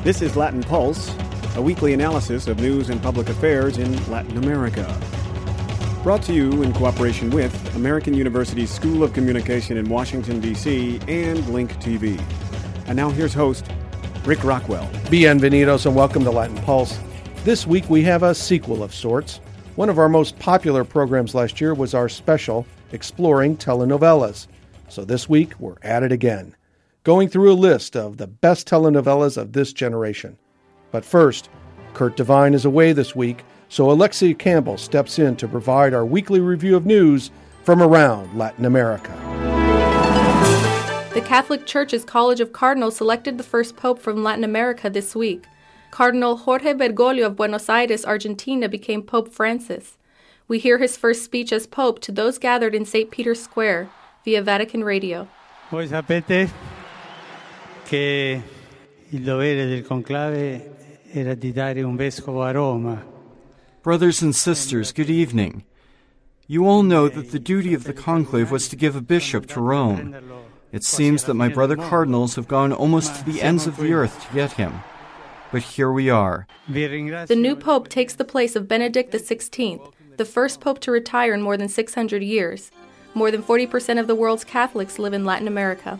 This is Latin Pulse, a weekly analysis of news and public affairs in Latin America. Brought to you in cooperation with American University's School of Communication in Washington, D.C. and Link TV. And now here's host, Rick Rockwell. Bienvenidos and welcome to Latin Pulse. This week we have a sequel of sorts. One of our most popular programs last year was our special Exploring Telenovelas. So this week we're at it again, going through a list of the best telenovelas of this generation. But first, Kurt Devine is away this week, so Alexia Campbell steps in to provide our weekly review of news from around Latin America. The Catholic Church's College of Cardinals selected the first pope from Latin America this week. Cardinal Jorge Bergoglio of Buenos Aires, Argentina, became Pope Francis. We hear his first speech as Pope to those gathered in St. Peter's Square via Vatican Radio. Voi sapete che il dovere del conclave era di dare un vescovo a Roma. Brothers and sisters, good evening. You all know that the duty of the conclave was to give a bishop to Rome. It seems that my brother cardinals have gone almost to the ends of the earth to get him. But here we are. The new pope takes the place of Benedict XVI, the first pope to retire in more than 600 years. More than 40% of the world's Catholics live in Latin America.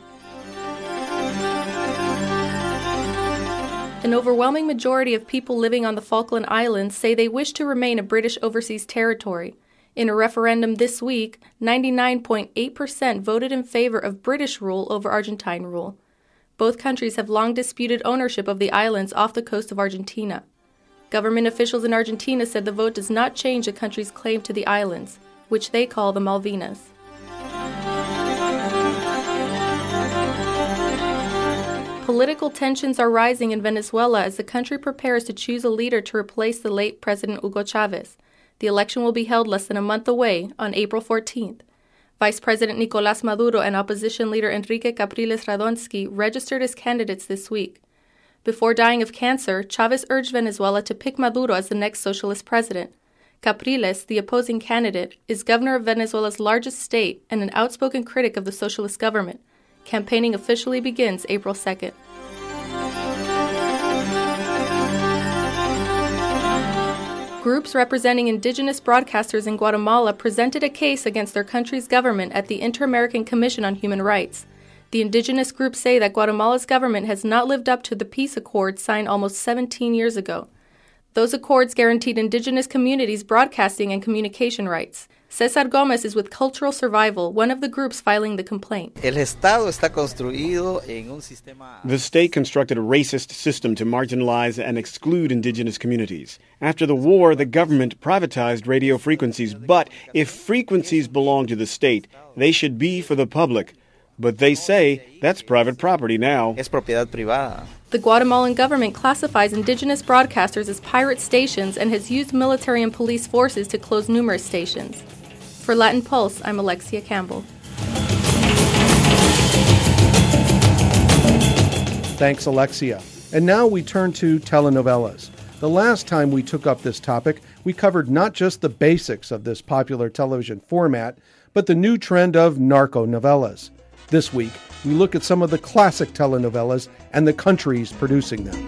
An overwhelming majority of people living on the Falkland Islands say they wish to remain a British overseas territory. In a referendum this week, 99.8% voted in favor of British rule over Argentine rule. Both countries have long disputed ownership of the islands off the coast of Argentina. Government officials in Argentina said the vote does not change the country's claim to the islands, which they call the Malvinas. Political tensions are rising in Venezuela as the country prepares to choose a leader to replace the late President Hugo Chavez. The election will be held less than a month away, on April 14th. Vice President Nicolás Maduro and opposition leader Enrique Capriles Radonsky registered as candidates this week. Before dying of cancer, Chavez urged Venezuela to pick Maduro as the next socialist president. Capriles, the opposing candidate, is governor of Venezuela's largest state and an outspoken critic of the socialist government. Campaigning officially begins April 2nd. Groups representing indigenous broadcasters in Guatemala presented a case against their country's government at the Inter-American Commission on Human Rights. The indigenous groups say that Guatemala's government has not lived up to the peace accords signed almost 17 years ago. Those accords guaranteed indigenous communities broadcasting and communication rights. Cesar Gomez is with Cultural Survival, one of the groups filing the complaint. The state constructed a racist system to marginalize and exclude indigenous communities. After the war, the government privatized radio frequencies, but if frequencies belong to the state, they should be for the public. But they say that's private property now. Es propiedad privada. The Guatemalan government classifies indigenous broadcasters as pirate stations and has used military and police forces to close numerous stations. For Latin Pulse, I'm Alexia Campbell. Thanks, Alexia. And now we turn to telenovelas. The last time we took up this topic, we covered not just the basics of this popular television format, but the new trend of narco-novelas. This week, we look at some of the classic telenovelas and the countries producing them.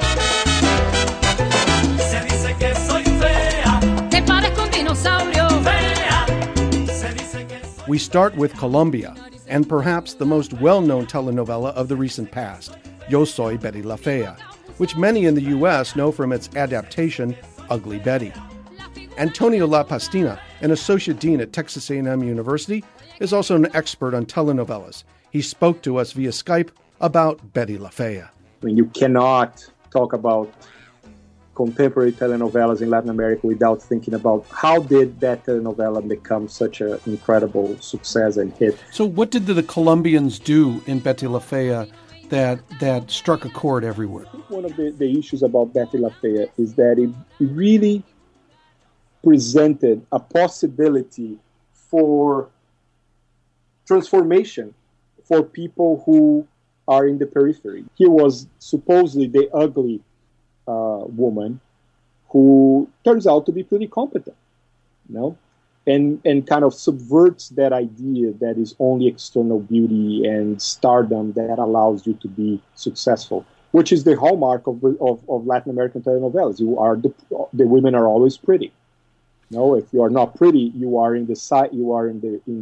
We start with Colombia, and perhaps the most well-known telenovela of the recent past, Yo Soy Betty La Fea, which many in the U.S. know from its adaptation, Ugly Betty. Antonio La Pastina, an associate dean at Texas A&M University, is also an expert on telenovelas. He spoke to us via Skype about Betty La Fea. I mean, you cannot talk about contemporary telenovelas in Latin America without thinking about how did that telenovela become such an incredible success and hit. So what did the Colombians do in Betty La Fea that struck a chord everywhere? I think one of the issues about Betty La Fea is that it really presented a possibility for transformation for people who are in the periphery. Here was supposedly the ugly woman who turns out to be pretty competent, you know, and kind of subverts that idea that is only external beauty and stardom that allows you to be successful. which is the hallmark of Latin American telenovelas. The women are always pretty. No, if you are not pretty, you are in the side. You are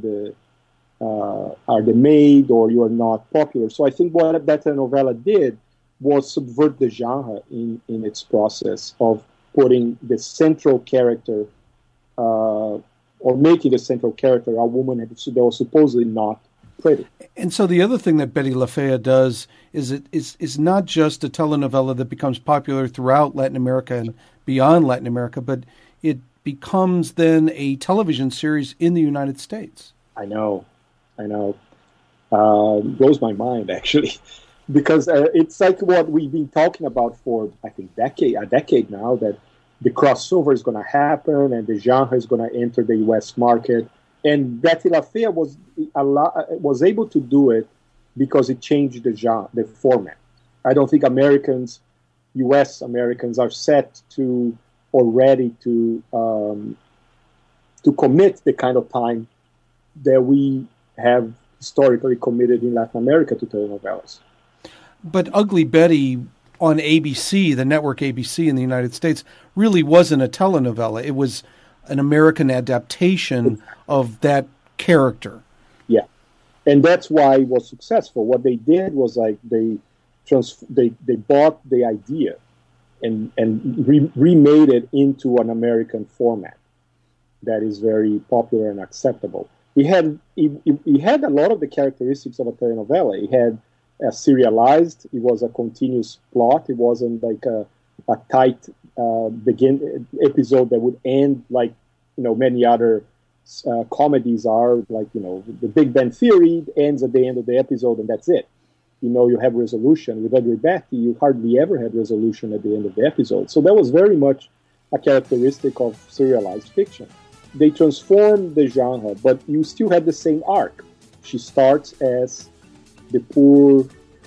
are the maid, or you are not popular. So I think what that telenovela did was subvert the genre in its process of putting the central character, or making the central character a woman that was supposedly not pretty. And so the other thing that Betty La Fea does is not just a telenovela that becomes popular throughout Latin America and beyond Latin America, but it becomes then a television series in the United States. I know. Blows my mind, actually, because it's like what we've been talking about for, I think, a decade now, that the crossover is going to happen and the genre is going to enter the U.S. market. And Betty La Fea was able to do it because it changed the genre, the format. I don't think U.S. Americans are set to or ready to commit the kind of time that we have historically committed in Latin America to telenovelas. But Ugly Betty on ABC, the network ABC in the United States, really wasn't a telenovela. It was an American adaptation of that character. Yeah, and that's why it was successful. What they did was they bought the idea and remade it into an American format that is very popular and acceptable. He had a lot of the characteristics of a telenovela. He had serialized. It was a continuous plot. It wasn't like a tight episode that would end like many other comedies are. Like the Big Bang Theory ends at the end of the episode and that's it. You have resolution. With Ugly Betty, you hardly ever had resolution at the end of the episode. So that was very much a characteristic of serialized fiction. They transformed the genre, but you still have the same arc. She starts as the poor,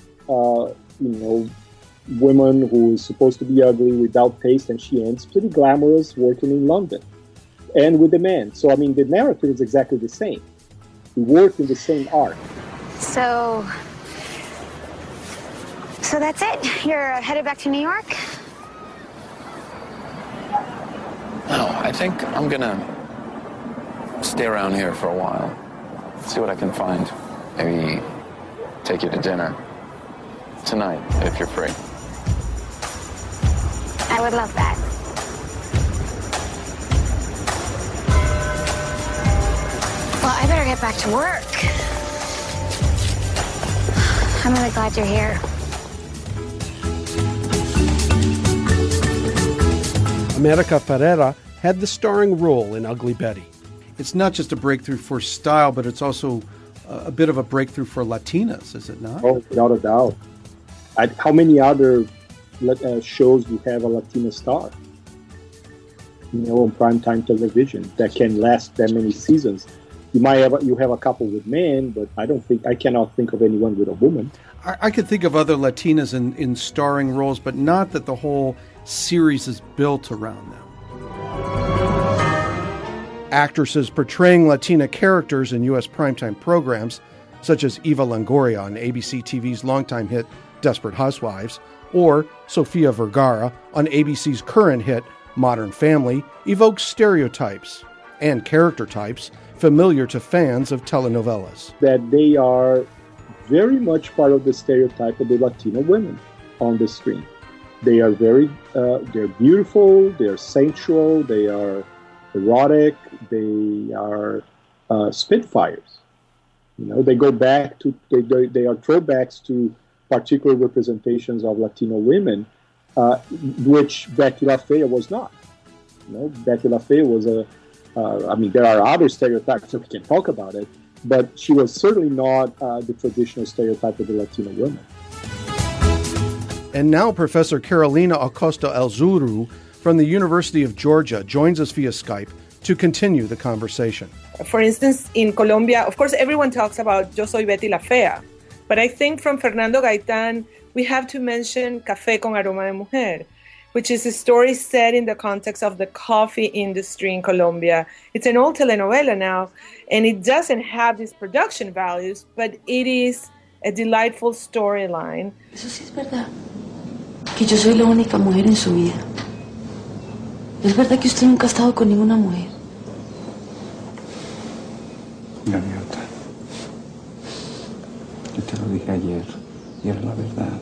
woman who is supposed to be ugly without taste, and she ends pretty glamorous working in London and with the man. So, the narrative is exactly the same. We work in the same arc. So that's it? You're headed back to New York? No, I think I'm gonna stay around here for a while. See what I can find. Maybe take you to dinner tonight, if you're free. I would love that. Well, I better get back to work. I'm really glad you're here. America Ferrera had the starring role in Ugly Betty. It's not just a breakthrough for style, but it's also a bit of a breakthrough for Latinas, is it not? Oh, without a doubt. How many other shows do have a Latina star? On primetime television that can last that many seasons. You have a couple with men, but I cannot think of anyone with a woman. I could think of other Latinas in starring roles, but not that the whole series is built around them. Actresses portraying Latina characters in U.S. primetime programs, such as Eva Longoria on ABC TV's longtime hit Desperate Housewives, or Sofia Vergara on ABC's current hit Modern Family, evoke stereotypes and character types familiar to fans of telenovelas. That they are very much part of the stereotype of the Latino women on the screen. They are they're beautiful, they're sensual, they are erotic, they are spitfires. They go back to, they are throwbacks to particular representations of Latino women, which Betty La Fea was not. Betty La Fea was there are other stereotypes, so we can talk about it, but she was certainly not the traditional stereotype of the Latino woman. And now Professor Carolina Acosta Elzuru from the University of Georgia joins us via Skype to continue the conversation. For instance, in Colombia, of course, everyone talks about Yo Soy Betty La Fea, but I think from Fernando Gaitán, we have to mention Café con Aroma de Mujer, which is a story set in the context of the coffee industry in Colombia. It's an old telenovela now, and it doesn't have these production values, but it is a delightful storyline. Eso sí es verdad. que yo soy la única mujer en su vida. ¿Es verdad que usted nunca ha estado con ninguna mujer? Gaviota, yo te lo dije ayer y era la verdad.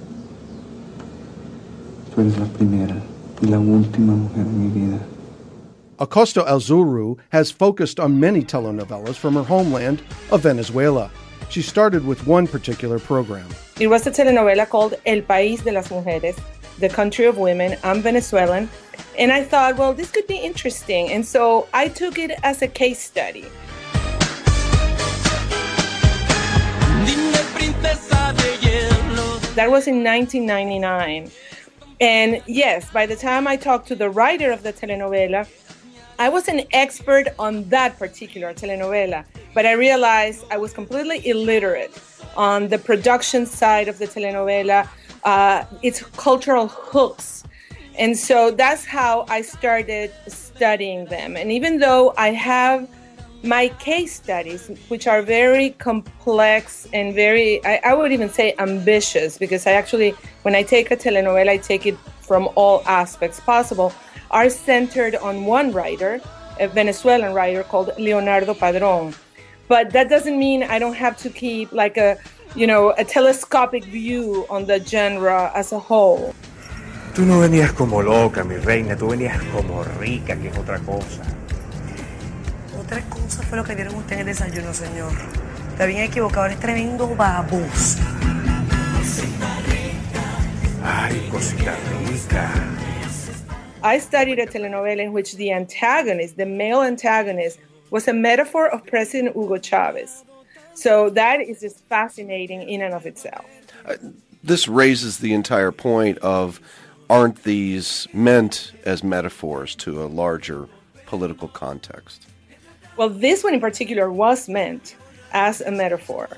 Tú eres la primera y la última mujer en mi vida. Acosta Alzuru has focused on many telenovelas from her homeland of Venezuela. She started with one particular program. It was a telenovela called El País de las Mujeres, The Country of Women. I'm Venezuelan. And I thought, well, this could be interesting. And so I took it as a case study. That was in 1999. And yes, by the time I talked to the writer of the telenovela, I was an expert on that particular telenovela, but I realized I was completely illiterate on the production side of the telenovela, its cultural hooks. And so that's how I started studying them. And even though I have my case studies, which are very complex and very, I would even say ambitious, because I actually, when I take a telenovela, I take it from all aspects possible, are centered on one writer, a Venezuelan writer called Leonardo Padrón. But that doesn't mean I don't have to keep like a telescopic view on the genre as a whole. Tú no venías como loca, mi reina, tú venías como rica, que es otra cosa. Otra cosa fue lo que dieron ustedes en el desayuno, señor. Te habían equivocado, eres tremendo babosa. Ay, cosita rica. I studied a telenovela in which the antagonist, the male antagonist, was a metaphor of President Hugo Chavez. So that is just fascinating in and of itself. This raises the entire point of, aren't these meant as metaphors to a larger political context? Well, this one in particular was meant as a metaphor.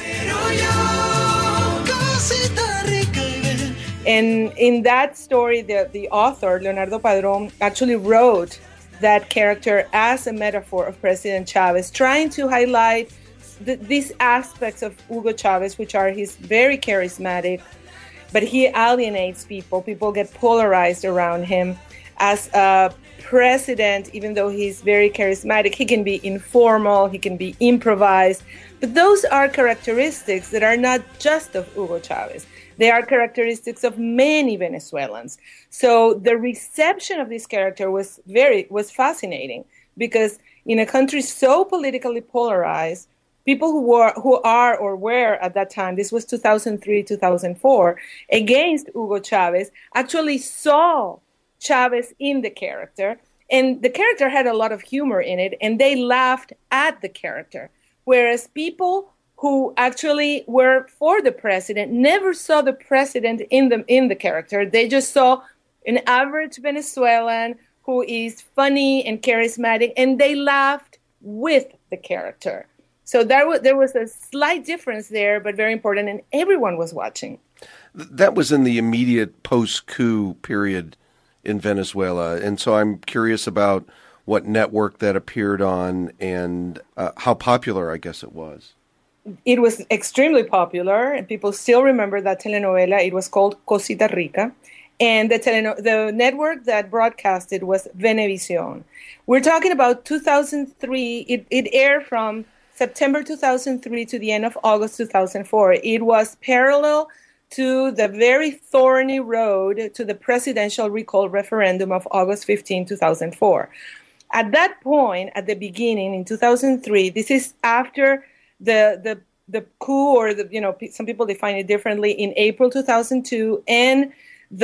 And in that story, the author, Leonardo Padrón, actually wrote that character as a metaphor of President Chavez, trying to highlight these aspects of Hugo Chavez, which are he's very charismatic, but he alienates people. People get polarized around him. As a president, even though he's very charismatic, he can be informal, he can be improvised. But those are characteristics that are not just of Hugo Chavez. They are characteristics of many Venezuelans. So the reception of this character was fascinating, because in a country so politically polarized, people who are or were at that time, this was 2003, 2004, against Hugo Chavez, actually saw Chavez in the character, and the character had a lot of humor in it, and they laughed at the character. Whereas people who actually were for the president never saw the president in the character. They just saw an average Venezuelan who is funny and charismatic, and they laughed with the character. So there was a slight difference there, but very important, and everyone was watching. That was in the immediate post-coup period in Venezuela, and so I'm curious about what network that appeared on and how popular, I guess, it was. It was extremely popular, and people still remember that telenovela. It was called Cosita Rica, and the network that broadcast it was Venevisión. We're talking about 2003. It aired from September 2003 to the end of August 2004. It was parallel to the very thorny road to the presidential recall referendum of August 15, 2004. At that point, at the beginning, in 2003, this is after the coup, or some people define it differently, in April 2002, and the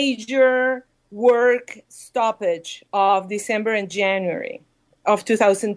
major work stoppage of December and January of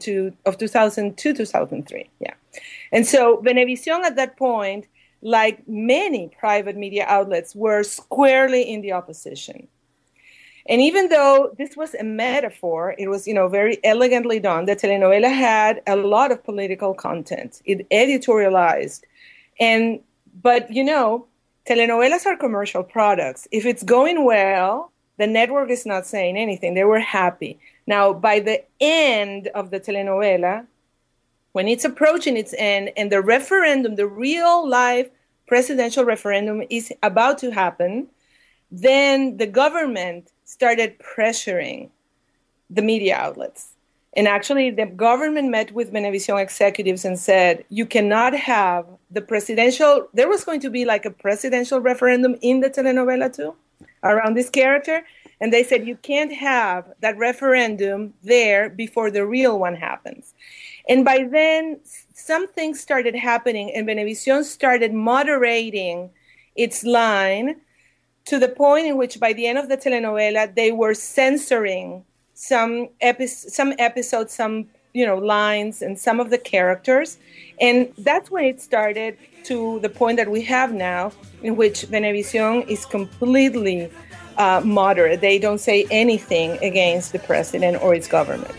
2002-2003. Yeah. And so Venevisión at that point, like many private media outlets, were squarely in the opposition. And even though this was a metaphor, it was, very elegantly done. The telenovela had a lot of political content. It editorialized. But telenovelas are commercial products. If it's going well, the network is not saying anything. They were happy. Now, by the end of the telenovela, when it's approaching its end and the referendum, the real life presidential referendum is about to happen, then the government started pressuring the media outlets. And actually, the government met with Venevisión executives and said, you cannot have the presidential, there was going to be like a presidential referendum in the telenovela too, around this character. And they said, you can't have that referendum there before the real one happens. And by then, some things started happening, and Venevisión started moderating its line to the point in which by the end of the telenovela, they were censoring some episodes, some lines, and some of the characters. And that's when it started to the point that we have now, in which Venevisión is completely moderate. They don't say anything against the president or its government.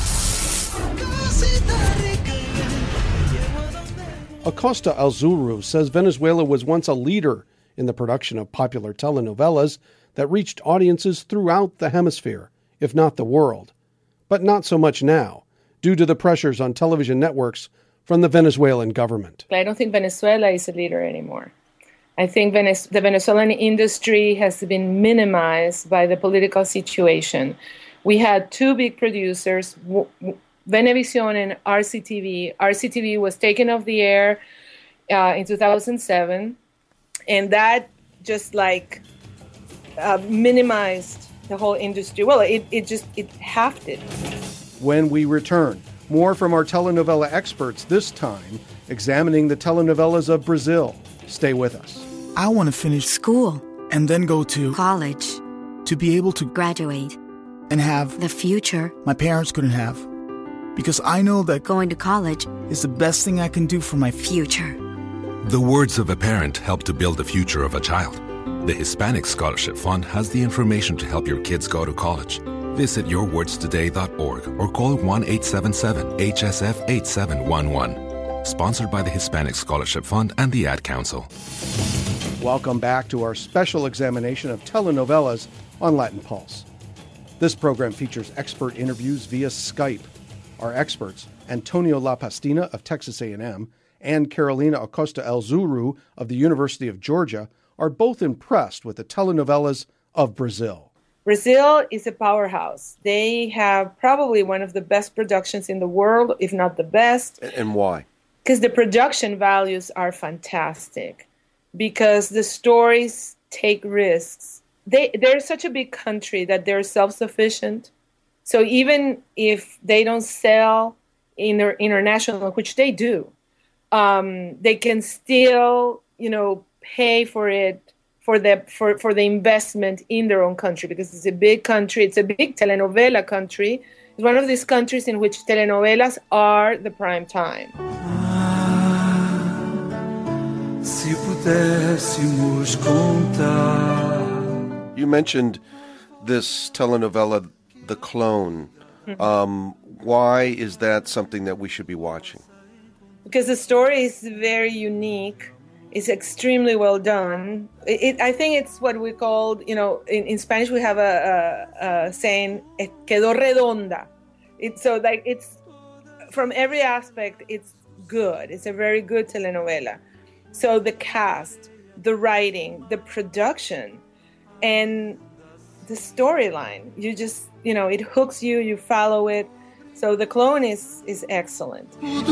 Acosta Alzuru says Venezuela was once a leader in the production of popular telenovelas that reached audiences throughout the hemisphere, if not the world. But not so much now, due to the pressures on television networks from the Venezuelan government. I don't think Venezuela is a leader anymore. I think the Venezuelan industry has been minimized by the political situation. We had two big producers, Venevisión and RCTV. RCTV was taken off the air in 2007, and that just minimized the whole industry. Well, it halved it. When we return, more from our telenovela experts, this time examining the telenovelas of Brazil. Stay with us. I want to finish school and then go to college to be able to graduate and have the future my parents couldn't have. Because I know that going to college is the best thing I can do for my future. The words of a parent help to build the future of a child. The Hispanic Scholarship Fund has the information to help your kids go to college. Visit yourwordstoday.org or call 1-877-HSF-8711. Sponsored by the Hispanic Scholarship Fund and the Ad Council. Welcome back to our special examination of telenovelas on Latin Pulse. This program features expert interviews via Skype. Our experts, Antonio La Pastina of Texas A&M and Carolina Acosta Alzuru of the University of Georgia, are both impressed with the telenovelas of Brazil. Brazil is a powerhouse. They have probably one of the best productions in the world, if not the best. And why? Because the production values are fantastic. Because the stories take risks. They're such a big country that they're self-sufficient. So even if they don't sell international, which they do, they can still, pay for it, for the investment in their own country, because it's a big country. It's a big telenovela country. It's one of these countries in which telenovelas are the prime time. Se pudéssemos contar. You mentioned this telenovela, The Clone. Why is that something that we should be watching? Because the story is very unique. It's extremely well done. I think it's what we call, in Spanish we have a saying, quedó redonda. It's from every aspect, it's good. It's a very good telenovela. So the cast, the writing, the production, and the storyline, you just, it hooks you, you follow it. So The Clone is excellent.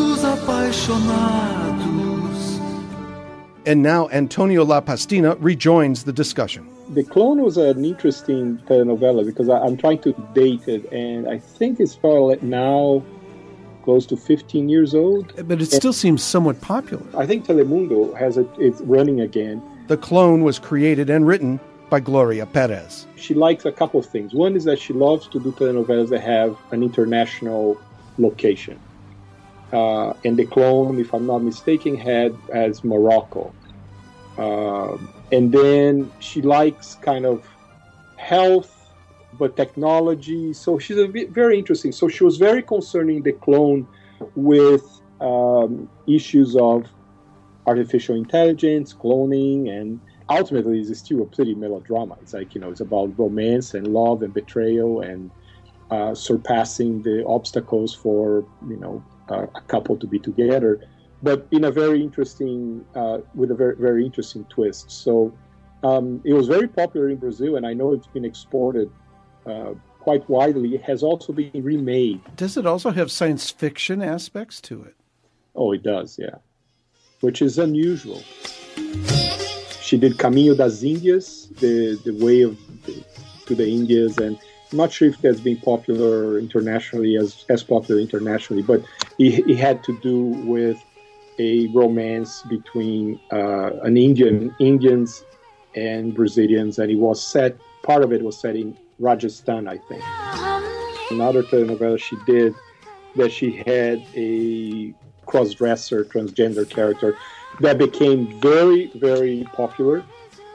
And now Antonio La Pastina rejoins the discussion. The Clone was an interesting telenovela because I'm trying to date it, and I think it's probably now close to 15 years old. But it still seems somewhat popular. I think Telemundo it's running again. The Clone was created and written by Gloria Perez. She likes a couple of things. One is that she loves to do telenovelas that have an international location. And The Clone, if I'm not mistaken, has Morocco. And then she likes kind of health, but technology. So she's very interesting. So she was very concerning The Clone with issues of artificial intelligence, cloning, and ultimately it's still a pretty melodrama. It's like, it's about romance and love and betrayal and surpassing the obstacles for, a couple to be together, but in a very interesting, with a very, very interesting twist. So It was very popular in Brazil, and I know it's been exported quite widely. It has also been remade. Does it also have science fiction aspects to it? Oh, it does, yeah. Which is unusual. She did Caminho das Índias, the way to the Indias, and I'm not sure if that's been popular internationally, as popular internationally, but it had to do with a romance between Indians and Brazilians, and it was set, part of it was set in Rajasthan, I think. Another telenovela she did, that she had a cross-dresser, transgender character that became very, very popular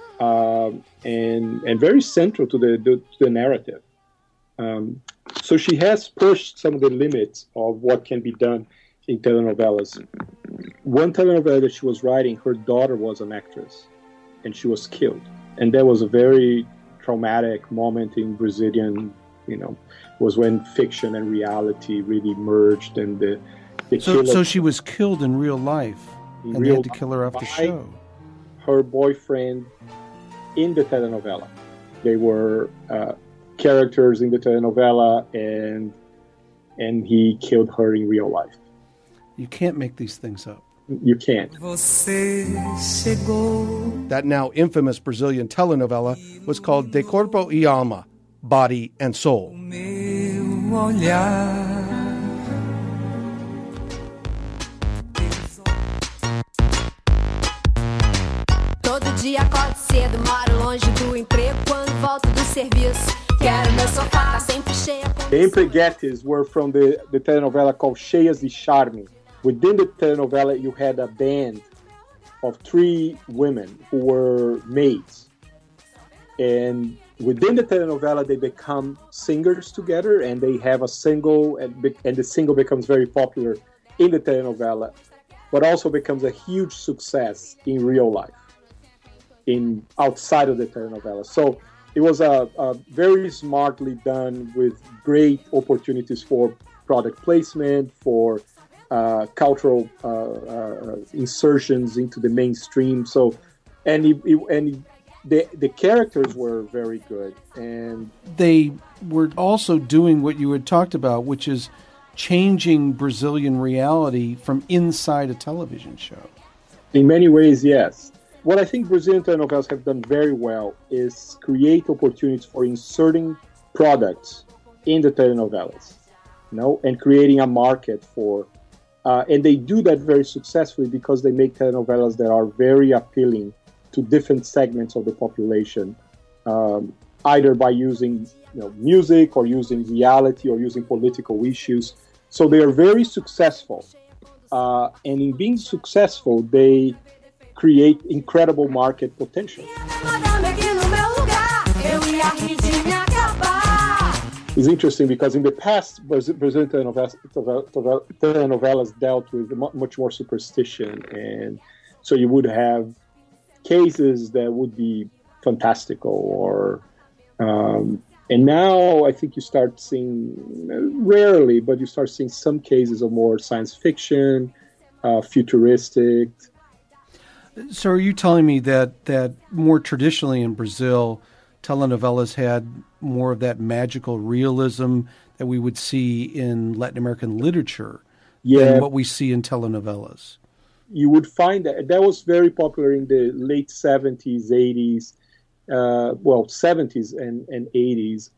and very central to the narrative. So she has pushed some of the limits of what can be done in telenovelas. One telenovela that she was writing, her daughter was an actress, and she was killed. And that was a very traumatic moment in Brazilian, was when fiction and reality really merged, and the So she was killed in real life, and they had to kill her off the show. Her boyfriend in the telenovela. They were characters in the telenovela, and he killed her in real life. You can't make these things up. You can't. That now infamous Brazilian telenovela was called De Corpo e Alma, Body and Soul. Todo dia acordo cedo, moro longe do emprego. Quando volto do serviço, quero meu sofá, tá sempre cheio. The Empreguetes were from the telenovela called Cheias de Charme. Within the telenovela, you had a band of 3 women who were maids. And within the telenovela, they become singers together, and they have a single, and the single becomes very popular in the telenovela, but also becomes a huge success in real life, outside of the telenovela. So it was a very smartly done, with great opportunities for product placement, for cultural insertions into the mainstream. So, the characters were very good, and they were also doing what you had talked about, which is changing Brazilian reality from inside a television show. In many ways, yes. What I think Brazilian telenovelas have done very well is create opportunities for inserting products in the telenovelas, and creating a market for. And they do that very successfully because they make telenovelas that are very appealing to different segments of the population, either by using music, or using reality, or using political issues. So they are very successful. And in being successful, they create incredible market potential. It's interesting because in the past, Brazilian telenovelas dealt with much more superstition, and so you would have cases that would be fantastical, and now I think you start seeing, rarely, but you start seeing some cases of more science fiction, futuristic. So are you telling me that more traditionally in Brazil, telenovelas had more of that magical realism that we would see in Latin American literature than what we see in telenovelas? You would find that was very popular in the late 70s, 80s, 70s and 80s,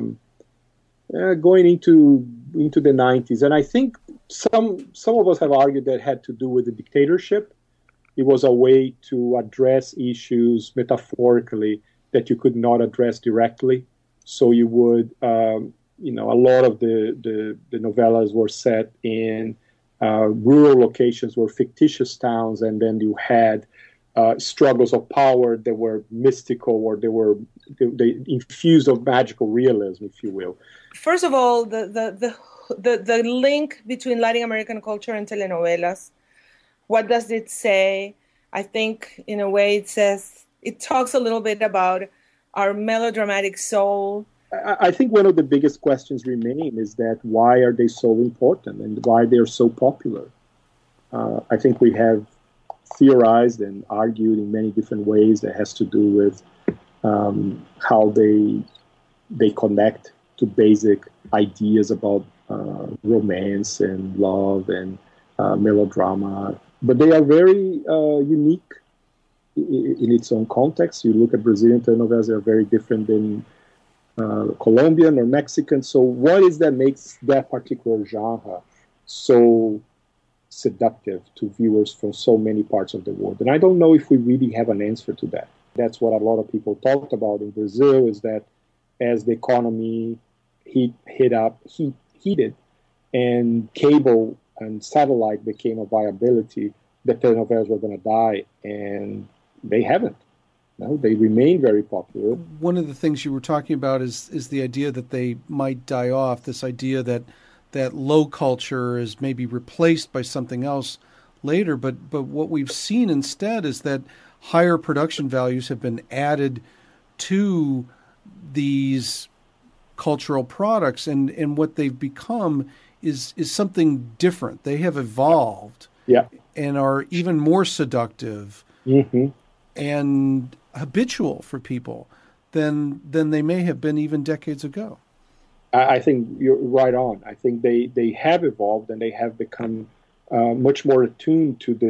going into the 90s. And I think some of us have argued that had to do with the dictatorship. It was a way to address issues metaphorically that you could not address directly. So you would, a lot of the novellas were set in rural locations, were fictitious towns, and then you had struggles of power that were mystical, or they infused of magical realism, if you will. First of all, the link between Latin American culture and telenovelas. What does it say? I think, in a way, it talks a little bit about our melodramatic soul. I think one of the biggest questions remain is that why are they so important and why they're so popular? I think we have theorized and argued in many different ways that has to do with how they connect to basic ideas about romance and love and melodrama. But they are very unique in its own context. You look at Brazilian telenovelas, they are very different than Colombian or Mexican. So what is that makes that particular genre so seductive to viewers from so many parts of the world? And I don't know if we really have an answer to that. That's what a lot of people talked about in Brazil, is that as the economy heated and cable and satellite became a viability, the telenovelas were going to die, and they haven't. No, they remain very popular. One of the things you were talking about is the idea that they might die off, this idea that low culture is maybe replaced by something else later. But what we've seen instead is that higher production values have been added to these cultural products, and what they've become is something different. They have evolved and are even more seductive and habitual for people than they may have been even decades ago. I think you're right on. I think they have evolved, and they have become much more attuned to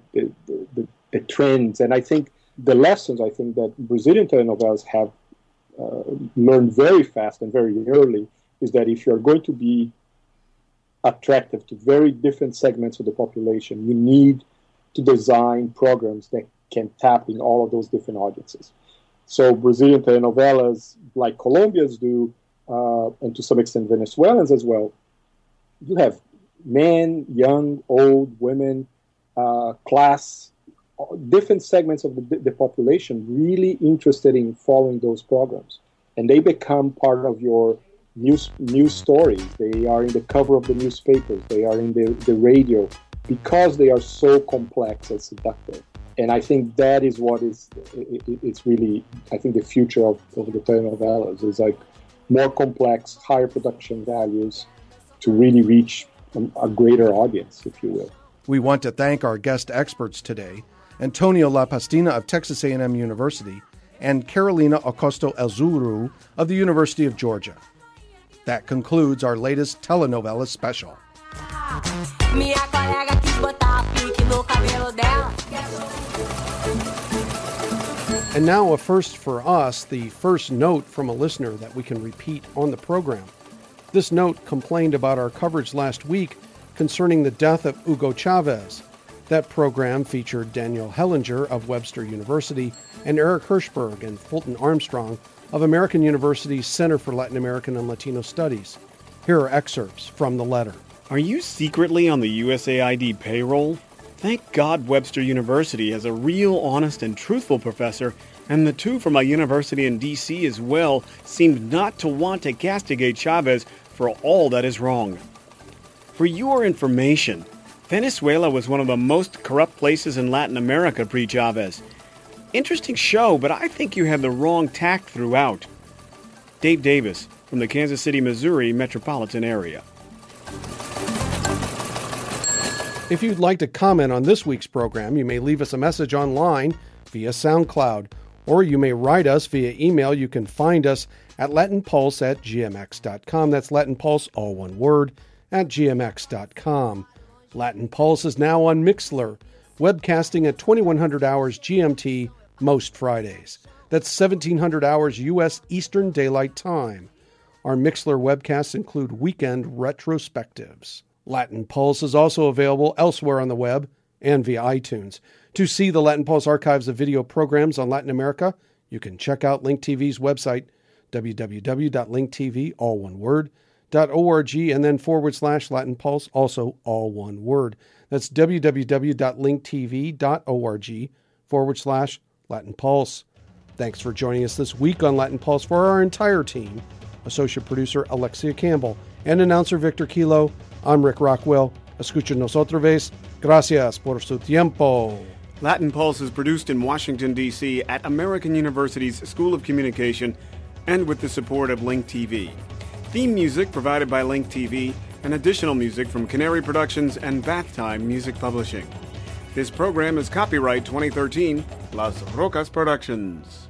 the trends. And I think the lessons that Brazilian telenovelas have learned very fast and very early is that if you're going to be attractive to very different segments of the population, you need to design programs that can tap in all of those different audiences. So Brazilian telenovelas, like Colombia's do, and to some extent Venezuelans as well, you have men, young, old, women, class, different segments of the population really interested in following those programs. And they become part of your news stories. They are in the cover of the newspapers. They are in the radio, because they are so complex and seductive. And I think that is what it's really, I think, the future of the telenovelas is like more complex, higher production values to really reach a greater audience, if you will. We want to thank our guest experts today, Antonio Lapastina of Texas A&M University and Carolina Acosta-Elzuru of the University of Georgia. That concludes our latest telenovela special. And now a first for us, the first note from a listener that we can repeat on the program. This note complained about our coverage last week concerning the death of Hugo Chavez. That program featured Daniel Hellinger of Webster University and Eric Hirschberg and Fulton Armstrong of American University's Center for Latin American and Latino Studies. Here are excerpts from the letter. Are you secretly on the USAID payroll? Thank God Webster University has a real, honest, and truthful professor, and the two from a university in D.C. as well seemed not to want to castigate Chavez for all that is wrong. For your information, Venezuela was one of the most corrupt places in Latin America pre-Chavez. Interesting show, but I think you have the wrong tact throughout. Dave Davis from the Kansas City, Missouri metropolitan area. If you'd like to comment on this week's program, you may leave us a message online via SoundCloud, or you may write us via email. You can find us at latinpulse@gmx.com. That's Latin Pulse, all one word, at gmx.com. Latin Pulse is now on Mixlr, webcasting at 2100 hours GMT most Fridays. That's 1700 hours U.S. Eastern Daylight Time. Our Mixlr webcasts include weekend retrospectives. Latin Pulse is also available elsewhere on the web and via iTunes. To see the Latin Pulse archives of video programs on Latin America, you can check out Link TV's website, www.linktv, all one word, .org, and then /Latin Pulse, also all one word. That's www.linktv.org /Latin Pulse. Thanks for joining us this week on Latin Pulse. For our entire team, associate producer Alexia Campbell and announcer Victor Kilo, I'm Rick Rockwell. Escúchenos otra vez. Gracias por su tiempo. Latin Pulse is produced in Washington, D.C. at American University's School of Communication and with the support of Link TV. Theme music provided by Link TV and additional music from Canary Productions and Bath Time Music Publishing. This program is copyright 2013, Las Rocas Productions.